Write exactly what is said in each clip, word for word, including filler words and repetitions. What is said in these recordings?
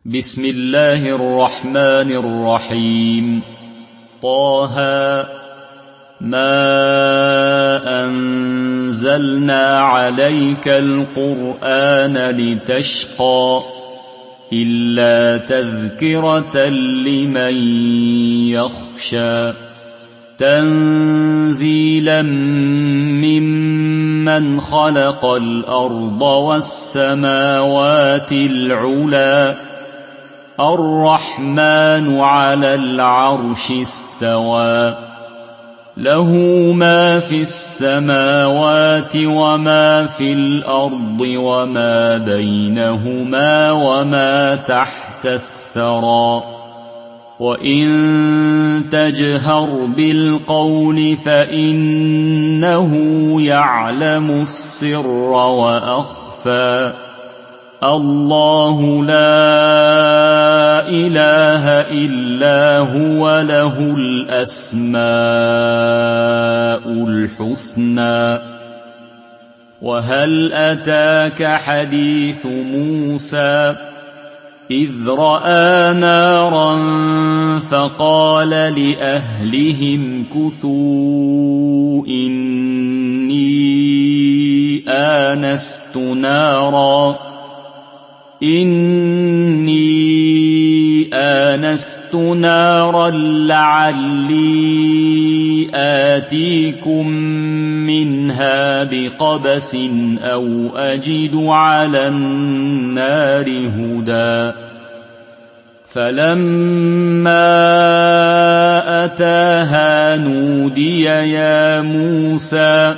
بسم الله الرحمن الرحيم. طه ما أنزلنا عليك القرآن لتشقى إلا تذكرة لمن يخشى تنزيلا ممن خلق الأرض والسماوات العلى الرحمن على العرش استوى له ما في السماوات وما في الأرض وما بينهما وما تحت الثرى وإن تجهر بالقول فإنه يعلم السر وأخفى الله لا إله إلا هو له الأسماء الحسنى. وهل أتاك حديث موسى إذ رأى نارا فقال لأهلهم كثوا إني آنست نارا إني آنست نارا لعلي آتيكم منها بقبس أو أجد على النار هدى فلما أتاها نودي يا موسى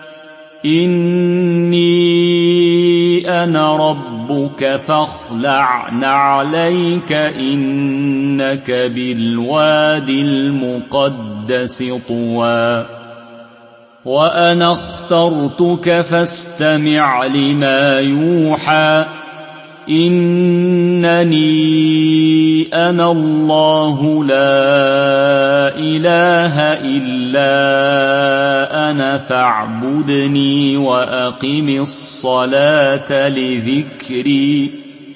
إني أنا ربك فاخلع نعليك إنك بالواد المقدس طوى وأنا اخترتك فاستمع لما يوحى إنني أنا الله لا إله إلا أنا فاعبدني وأقم الصلاة لذكري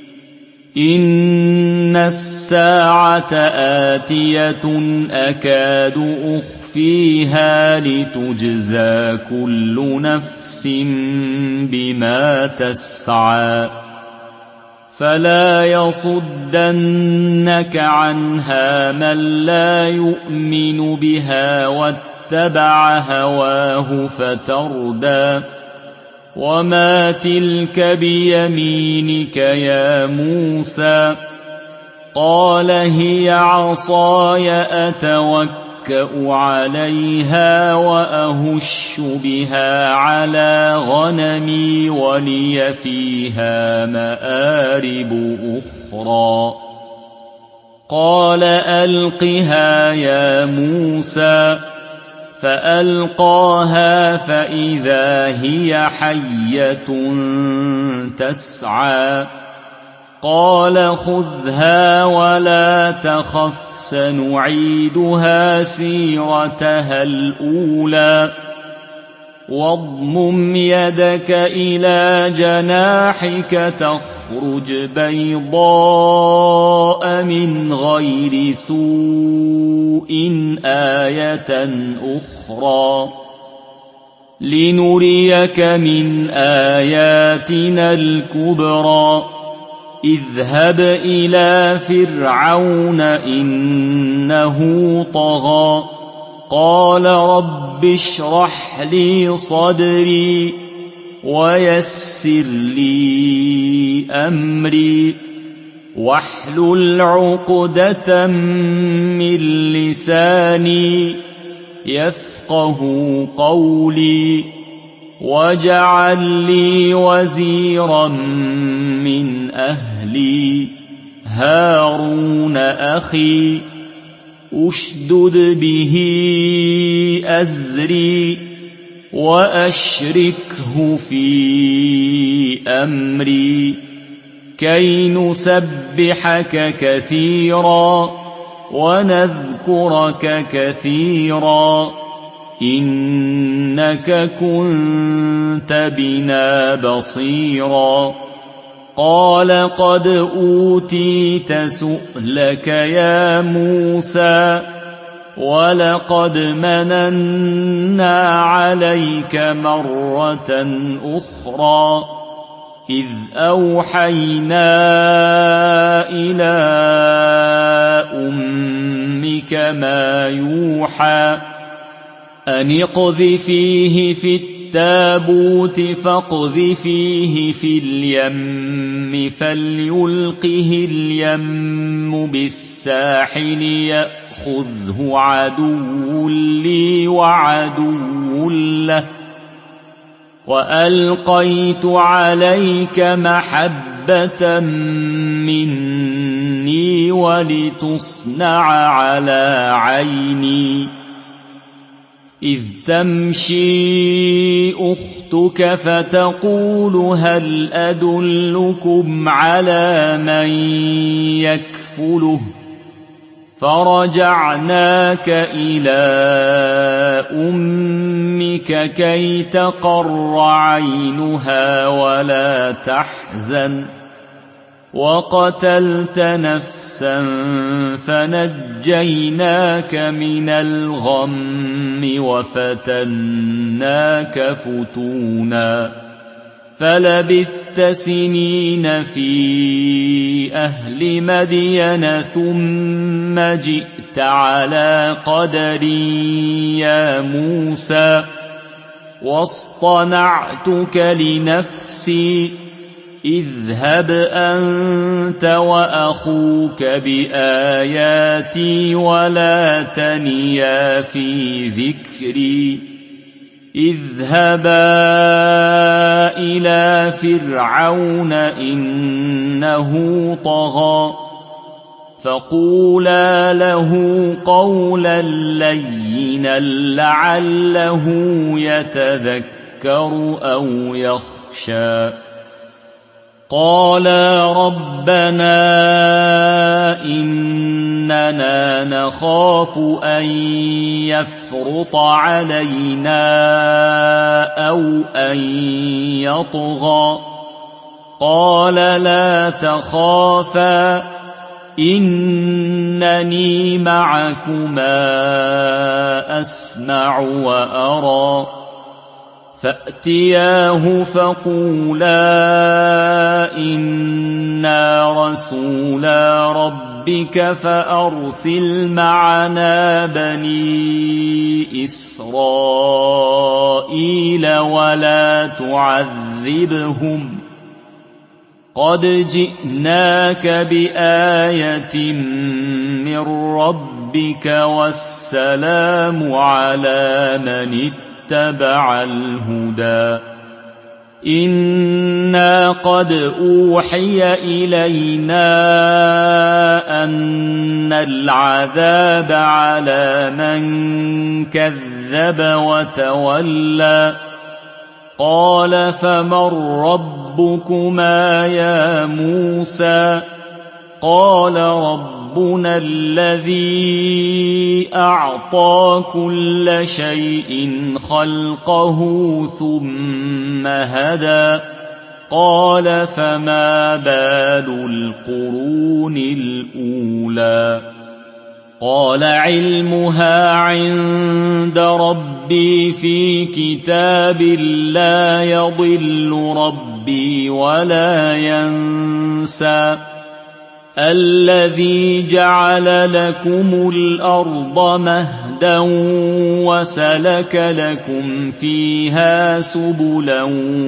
إن الساعة آتية أكاد أخفيها لتجزى كل نفس بما تسعى فلا يصدنك عنها من لا يؤمن بها واتبع هواه فتردى وما تلك بيمينك يا موسى قال هي عصاي أتوكأ عليها وأهش بها على غنمي ولي فيها مآرب أخرى قال ألقها يا موسى فألقاها فإذا هي حية تسعى قال خذها ولا تخف سنعيدها سيرتها الأولى واضمم يدك إلى جناحك تخرج بيضاء من غير سوء آية أخرى لنريك من آياتنا الكبرى اذهب إلى فرعون إنه طغى قال رب اشرح لي صدري ويسر لي أمري واحلل عقدة من لساني يفقه قولي واجعل لي وزيرا من أهلي هارون أخي أشدد به أزري وأشركه في أمري كي نسبحك كثيرا ونذكرك كثيرا إنك كنت بنا بصيرا قال قد أوتيت سؤلك يا موسى ولقد مننا عليك مرة أخرى إذ أوحينا إلى أمك ما يوحى أن اقذفيه في التابوت فاقذفيه في اليم فليلقه اليم بالساحل يأخذه عدو لي وعدو له وألقيت عليك محبة مني ولتصنع على عيني إذ تمشي أختك فتقول هل أدلكم على من يكفله فرجعناك إلى أمك كي تقر عينها ولا تحزن وقتلت نفسا فنجيناك من الغم وفتناك فتونا فلبثت سنين في أهل مدين ثم جئت على قدري يا موسى واصطنعتك لنفسي اذهب أنت وأخوك بآياتي ولا تنيا في ذكري اذهبا إلى فرعون إنه طغى فقولا له قولا لينا لعله يتذكر أو يخشى قالا ربنا إننا نخاف أن يفرط علينا أو أن يطغى قال لا تخافا إنني معكما أسمع وأرى فأتياه فقولا إنا رسولا ربك فأرسل معنا بني إسرائيل ولا تعذبهم قد جئناك بآية من ربك والسلام على من اتبع الهدى إنا قد أوحي إلينا أن العذاب على من كذب وتولى قال فمن ربكما يا موسى قال ربنا الذي أعطى كل شيء خلقه ثم هدى قال فما بال القرون الأولى قال علمها عند ربي في كتاب لا يضل ربي ولا ينسى الذي جعل لكم الأرض مهدا وسلك لكم فيها سبلا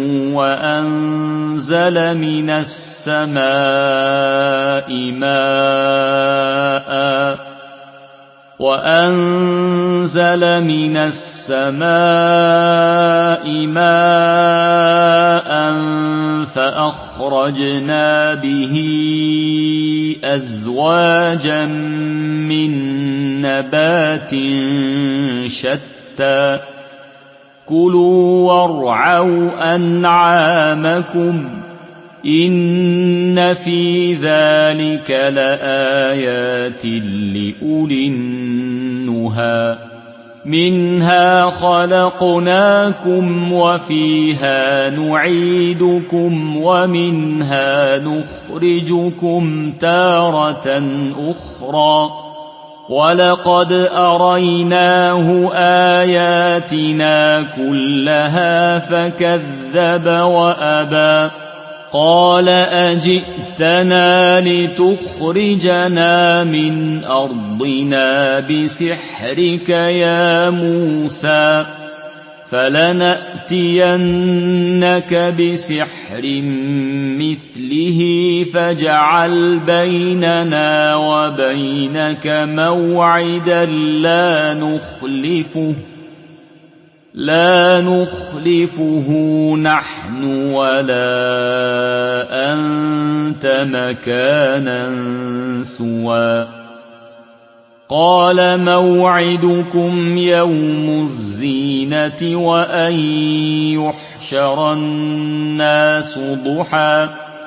وأنزل من السماء ماء وأنزل من السماء ماء فأخرجنا به أزواجا من نبات شتى كلوا وارعوا أنعامكم إن في ذلك لآيات لأولي النهى منها خلقناكم وفيها نعيدكم ومنها نخرجكم تارة أخرى ولقد أريناه آياتنا كلها فكذب وأبى قال أجئتنا لتخرجنا من أرضنا بسحرك يا موسى فلنأتينك بسحر مثله فاجعل بيننا وبينك موعدا لا نخلفه لا نخلفه نحن ولا أنت مكانا سوى قال موعدكم يوم الزينة وأن يحشر الناس ضحى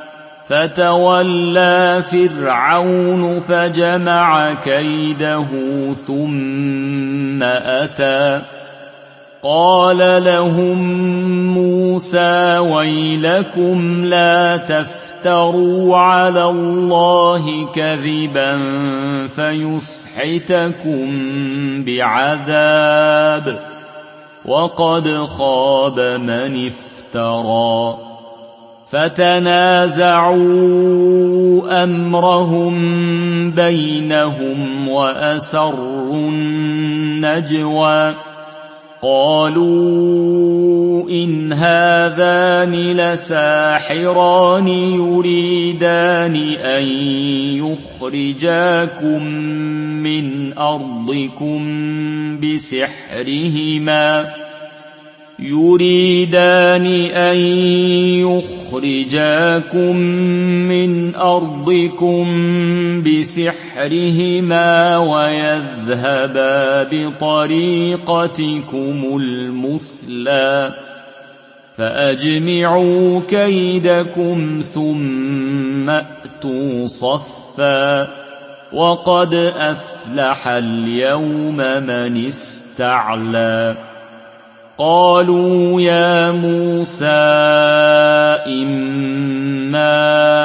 فتولى فرعون فجمع كيده ثم أتى قال لهم موسى ويلكم لا تفتروا على الله كذبا فيسحتكم بعذاب وقد خاب من افترى فتنازعوا أمرهم بينهم وأسروا النجوى قالوا إن هذان لساحران يريدان أن يخرجاكم من أرضكم بسحرهما يريدان أن يخرجاكم من أرضكم بسحرهما ويذهبا بطريقتكم المثلى فأجمعوا كيدكم ثم أتوا صفا وقد أفلح اليوم من استعلى قالوا يا موسى إما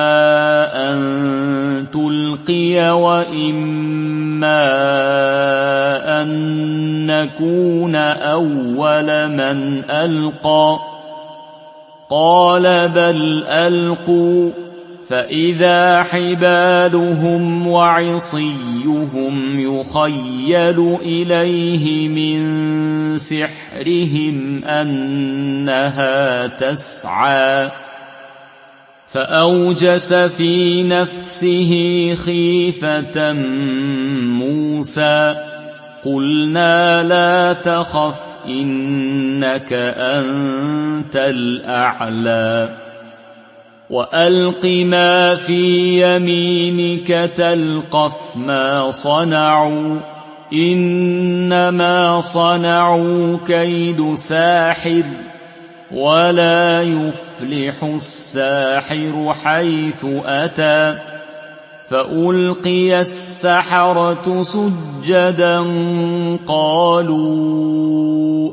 أن تلقي وإما أن نكون أول من ألقى قال بل ألقوا فإذا حبالهم وعصيهم يخيل إليه من سحرهم أنها تسعى فأوجس في نفسه خيفة موسى قلنا لا تخف إنك أنت الأعلى وألق ما في يمينك تلقف ما صنعوا إنما صنعوا كيد ساحر ولا يفلح الساحر حيث أتى فألقي السحرة سجدا قالوا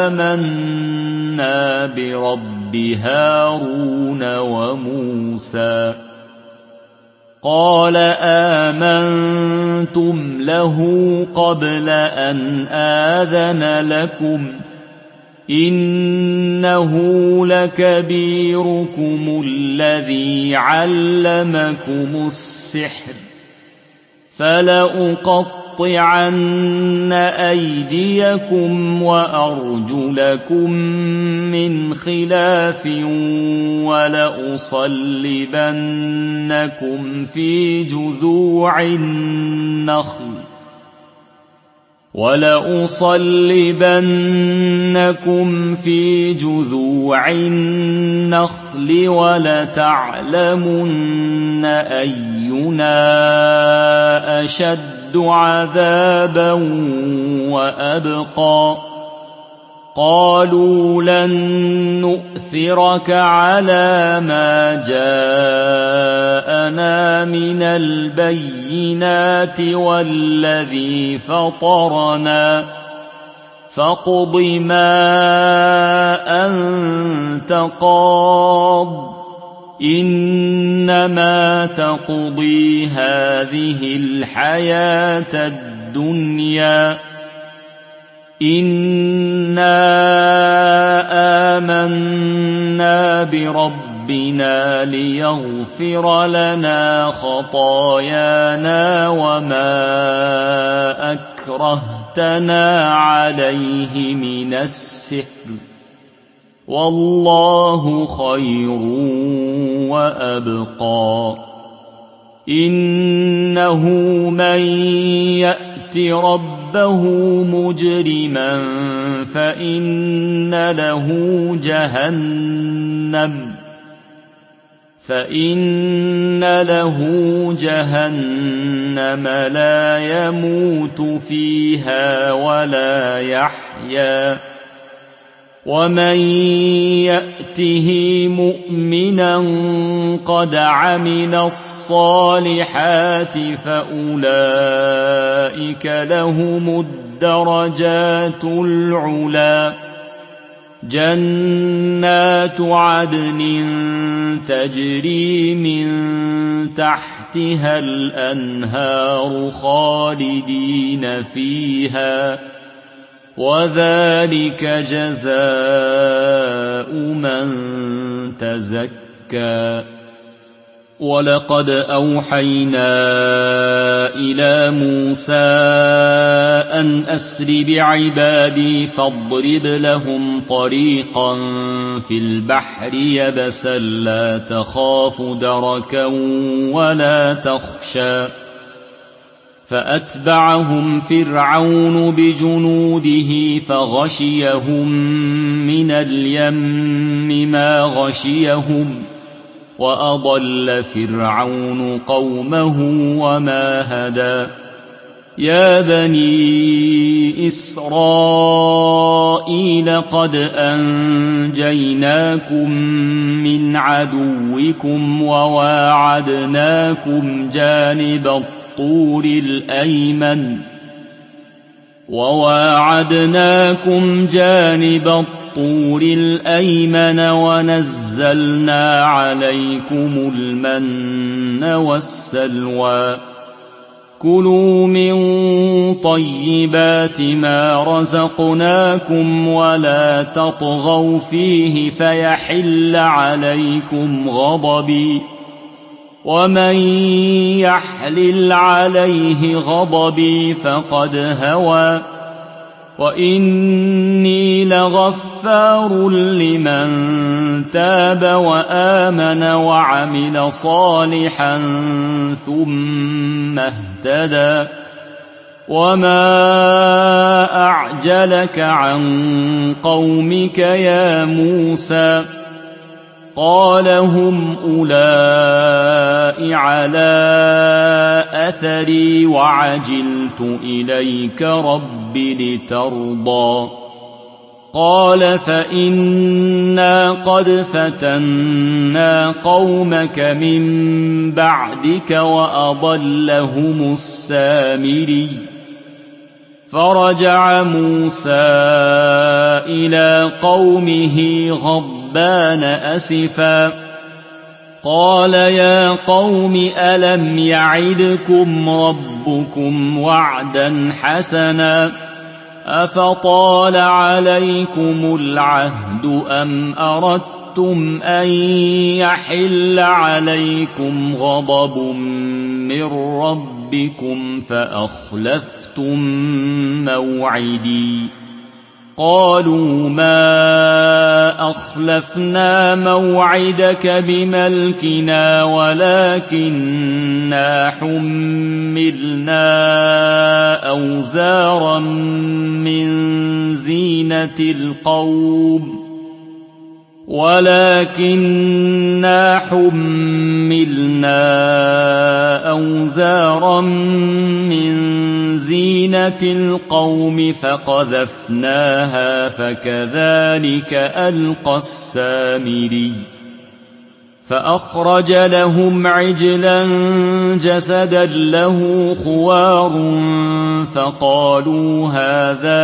آمنا برب هارون وموسى قال آمنتم له قبل أن آذن لكم إنه لكبيركم الذي علمكم السحر فلأقطعن أيديكم وأرجلكم من خلاف ولأصلبنكم في جذوع النخل ولأصلبنكم في جذوع النخل ولتعلمن أينا أشد عذابا وأبقى قالوا لن نؤثرك على ما جاءنا من البينات والذي فطرنا فاقض ما أنت قاض إنما تقضي هذه الحياة الدنيا إنا آمنا بربنا ليغفر لنا خطايانا وما أكرهتنا عليه من السحر والله خير وأبقى إنه من يأت ربه مجرما فإن له جهنم فإن له جهنم لا يموت فيها ولا يحيا ومن يأته مؤمنا قد عمل الصالحات فأولئك لهم الدرجات العلى جنات عدن تجري من تحتها الأنهار خالدين فيها وذلك جزاء من تزكى ولقد أوحينا إلى موسى أن أسر بعبادي فاضرب لهم طريقا في البحر يبسا لا تخاف دركا ولا تخشى فأتبعهم فرعون بجنوده فغشيهم من اليم ما غشيهم وأضل فرعون قومه وما هدى يا بني إسرائيل قد أنجيناكم من عدوكم وواعدناكم جانب الطور الأيمن وواعدناكم جانب الطور الأيمن ونزلنا عليكم المن والسلوى كلوا من طيبات ما رزقناكم ولا تطغوا فيه فيحل عليكم غضبي ومن يحلل عليه غضبي فقد هوى وإني لغفار لمن تاب وآمن وعمل صالحا ثم اهتدى وما أعجلك عن قومك يا موسى قال هم أولئك على أثري وعجلت إليك رب لترضى قال فإنا قد فتنا قومك من بعدك وأضلهم السامري فرجع موسى إلى قومه غضبان أسفا قال يا قوم ألم يعدكم ربكم وعدا حسنا أفطال عليكم العهد أم أردتم أن يحل عليكم غضب من ربكم فأخلفتم موعدي قالوا ما أخلفنا موعدك بملكنا ولكننا حملنا أوزارا من زينة القوم ولكننا حملنا أوزارا من زينة القوم فقذفناها فكذلك ألقى السامري فأخرج لهم عجلا جسدا له خوار فقالوا هذا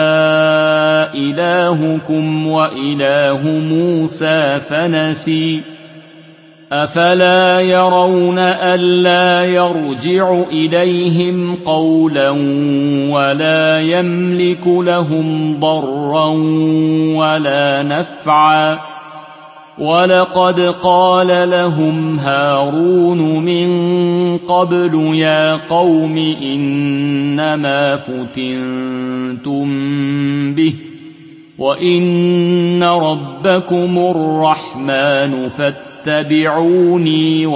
إلهكم وإله موسى فنسي أفلا يرون ألا يرجع إليهم قولا ولا يملك لهم ضرا ولا نفعا ولقد قال لهم هارون من قبل يا قوم إنما فتنتم به وإن ربكم الرحمن فاتبعوني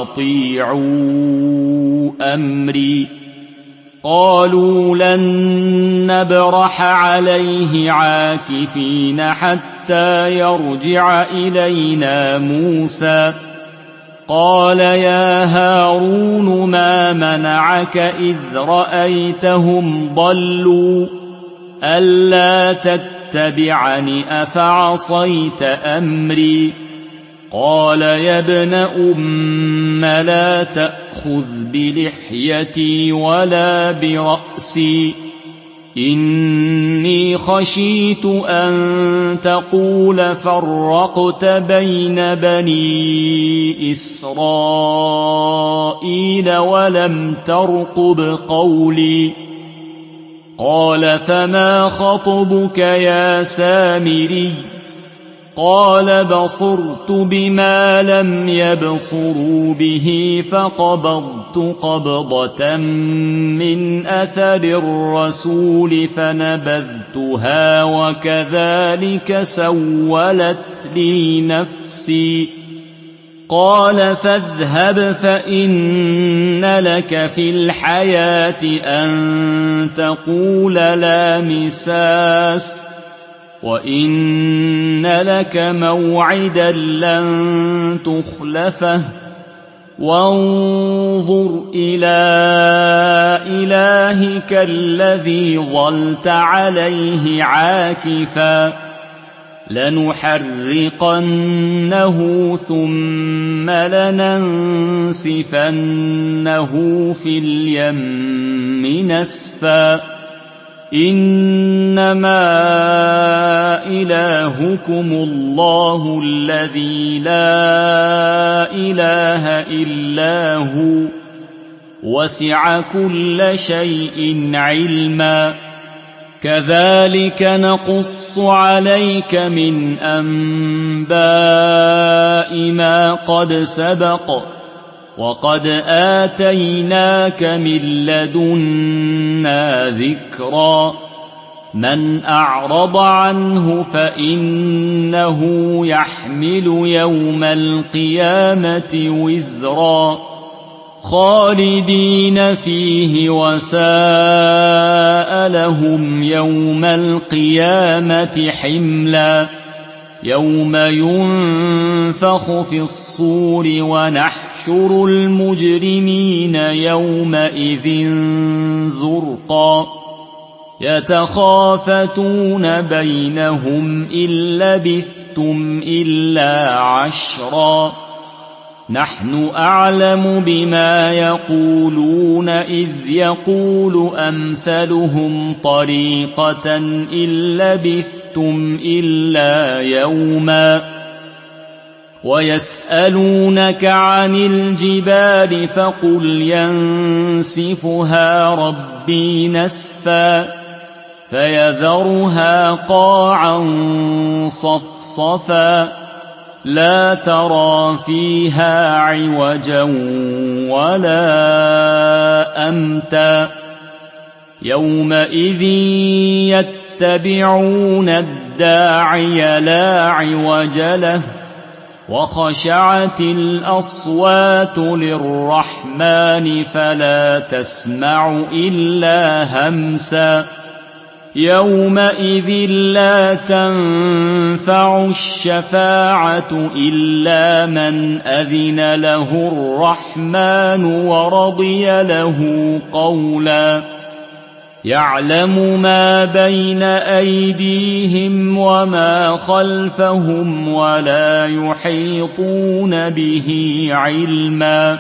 وأطيعوا أمري قالوا لن نبرح عليه عاكفين حتى يرجع إلينا موسى قال يا هارون ما منعك إذ رأيتهم ضلوا ألا تتبعني أفعصيت أمري قال يا ابن أم لا تأخذ بلحيتي ولا برأسي إني خشيت أن تقول فرقت بين بني إسرائيل ولم ترقب قولي قال فما خطبك يا سامري قال بصرت بما لم يبصروا به فقبضت قبضة من أثر الرسول فنبذتها وكذلك سولت لي نفسي قال فاذهب فإن لك في الحياة أن تقول لا مساس وإن لك موعدا لن تخلفه وانظر إلى إلهك الذي ظلت عليه عاكفا لنحرقنه ثم لننسفنه في اليم نسفا إنما إلهكم الله الذي لا إله إلا هو وسع كل شيء علما كذلك نقص عليك من أنباء ما قد سبق وقد آتيناك من لدنا ذكرا من أعرض عنه فإنه يحمل يوم القيامة وزرا خالدين فيه وساء لهم يوم القيامة حملا يوم ينفخ في الصور ونحشر المجرمين يومئذ زرقا يتخافتون بينهم إن لبثتم إلا عشرا نحن أعلم بما يقولون إذ يقول أمثلهم طريقة إن لبثتم إلا يوما ويسألونك عن الجبال فقل ينسفها ربي نسفا فيذرها قاعا صفصفا لا ترى فيها عوجا ولا أمتا يومئذ يتبعون الداعي لا عوج له وخشعت الأصوات للرحمن فلا تسمع إلا همسا يومئذ لا تنفع الشفاعة إلا من أذن له الرحمن ورضي له قولا يعلم ما بين أيديهم وما خلفهم ولا يحيطون به علما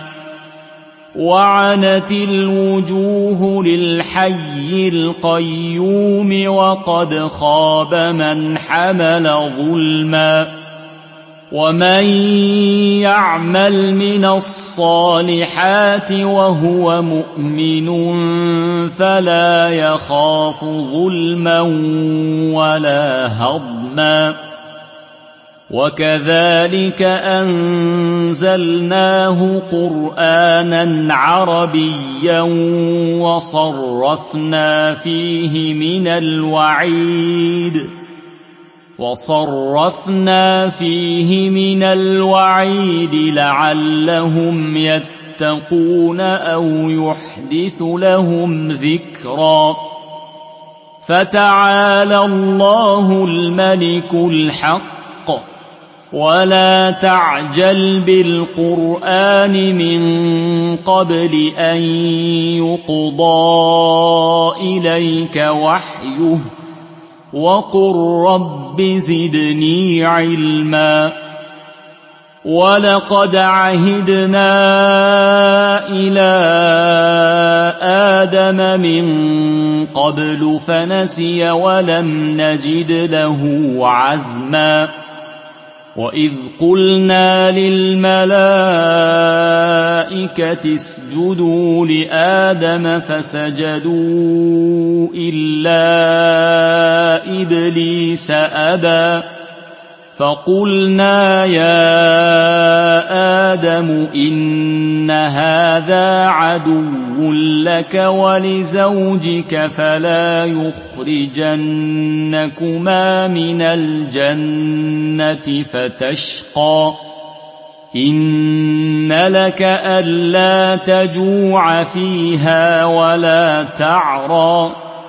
وعنت الوجوه للحي القيوم وقد خاب من حمل ظلما ومن يعمل من الصالحات وهو مؤمن فلا يخاف ظلما ولا هضما وكذلك أنزلناه قرآنا عربيا وصرفنا فيه من الوعيد وصرفنا فيه من الوعيد لعلهم يتقون أو يحدث لهم ذكرا فتعالى الله الملك الحق ولا تعجل بالقرآن من قبل أن يقضى إليك وحيه وقل رب زدني علما ولقد عهدنا إلى آدم من قبل فنسي ولم نجد له عزما وإذ قلنا للملائكة اسجدوا لآدم فسجدوا إلا إبليس أبى فقلنا يا آدم إن هذا عدو لك ولزوجك فلا يخرجنكما من الجنة فتشقى إن لك ألا تجوع فيها ولا تعرى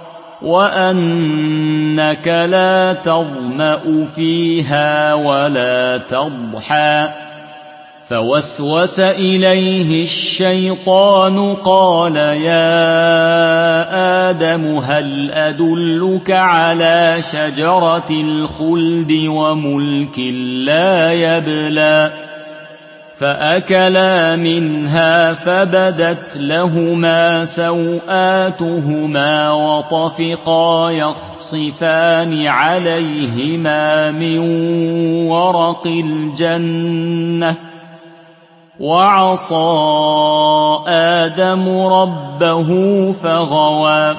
وأنك لا تظمأ فيها ولا تضحى فوسوس إليه الشيطان قال يا آدم هل أدلك على شجرة الخلد وملك لا يبلى فأكلا منها فبدت لهما سوآتهما وطفقا يخصفان عليهما من ورق الجنة وعصى آدم ربه فغوى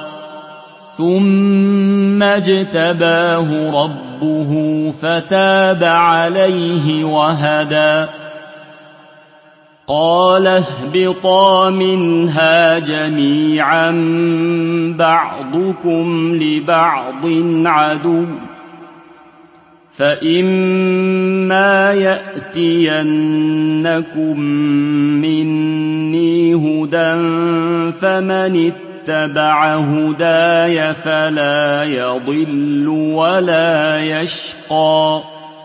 ثم اجتباه ربه فتاب عليه وهدى قال اهبطا منها جميعا بعضكم لبعض عدو فإما يأتينكم مني هدى فمن اتبع هداي فلا يضل ولا يشقى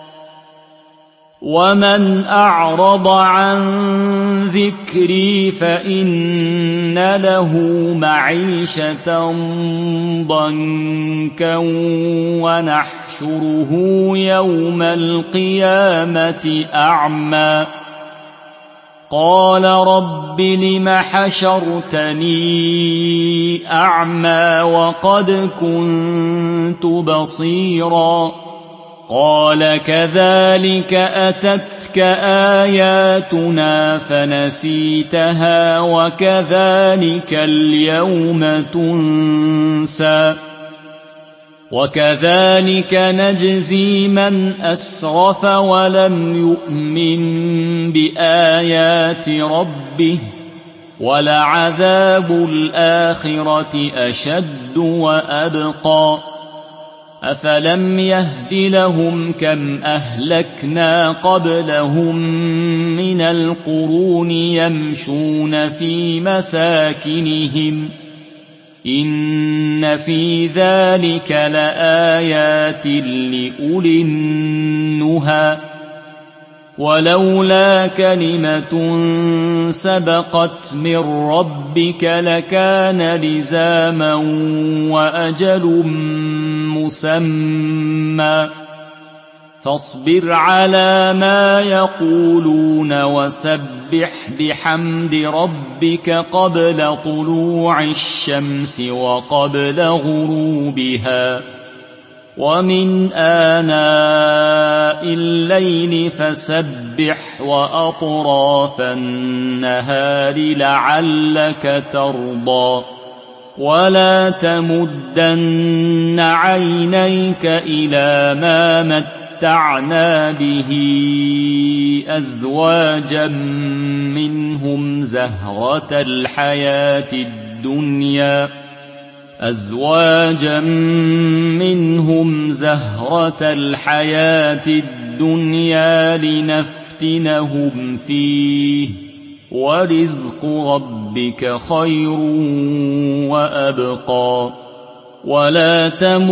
ومن أعرض عن ذكري فإن له معيشة ضنكا ونحشره يوم القيامة أعمى قال رب لم حشرتني أعمى وقد كنت بصيرا قال كذلك أتتك آياتنا فنسيتها وكذلك اليوم تنسى وكذلك نجزي من أسرف ولم يؤمن بآيات ربه ولعذاب الآخرة أشد وأبقى أفلم يهد لهم كم أهلكنا قبلهم من القرون يمشون في مساكنهم إن في ذلك لآيات لأولي النهى ولولا كلمة سبقت من ربك لكان لزاما وأجل مسمى فاصبر على ما يقولون وسبح بحمد ربك قبل طلوع الشمس وقبل غروبها ومن آناء الليل فسبح وأطراف النهار لعلك ترضى ولا تمدن عينيك إلى ما متعنا به أزواجا منهم زهرة الحياة الدنيا أزواجا منهم زهرة الحياة الدنيا لنفتنهم فيه ورزق ربك خير وأبقى ولا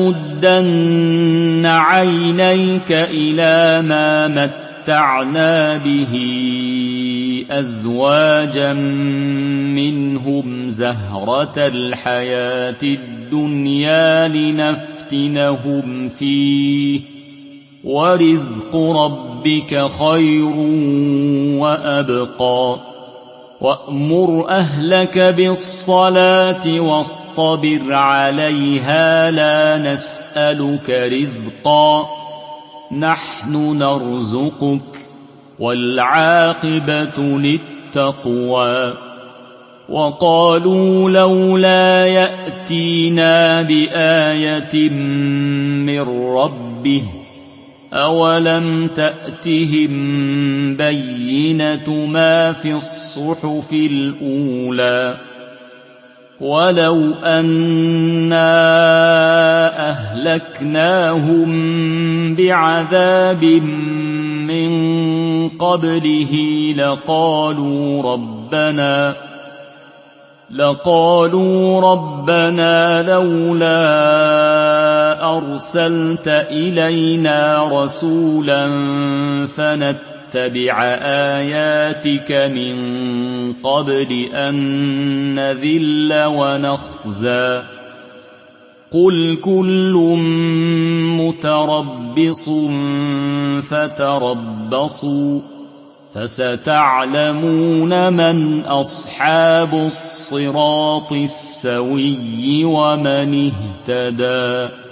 تمدن عينيك إلى ما متعنا به أزواجا منهم زهرة الحياة الدنيا لنفتنهم فيه ورزق ربك خير وأبقى وأمر أهلك بالصلاة واصطبر عليها لا نسألك رزقا نحن نرزقك والعاقبة للتقوى وقالوا لولا يأتينا بآية من ربه أولم تأتهم بينة ما في الصحف الأولى ولو أنا أهلكناهم بعذاب من قبله لقالوا ربنا لقالوا ربنا لولا أرسلت إلينا رسولا فنتبع آياتك من قبل أن نذل ونخزى قل كل متربص فتربصوا فستعلمون من أصحاب الصراط السوي ومن اهتدى.